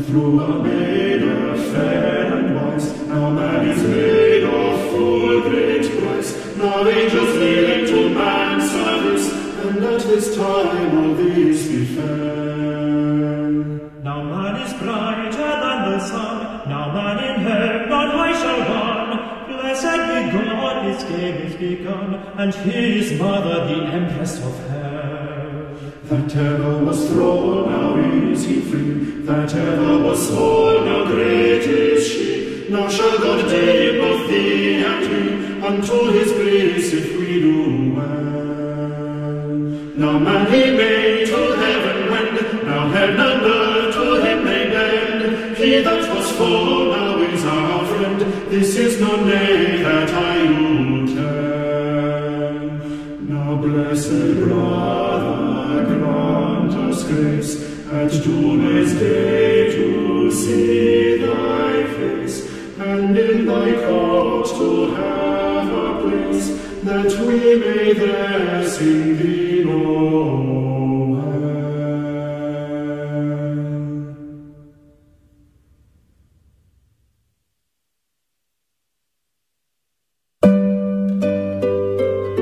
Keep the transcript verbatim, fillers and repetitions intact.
through a maiden fair and wise. Now man is made of full great price. Now angels kneeling to man's service, and at this time all these be fair. Now man is brighter than the sun. Now man in heaven on high shall run. Blessed be God, his game is begun, and his mother the Empress of hell. That ever was thrall, now is he free. That ever was small, now great is she. Now shall God deign both thee and me, unto his grace if we do well. Now man he made to heaven wend, now heaven and earth to him they bend. He that was full now is our friend, this is no nay that I will tell. Now blessed brother, grant us grace, at doomsday to see thy face, and in thy court to have a place, that we may there sing thee no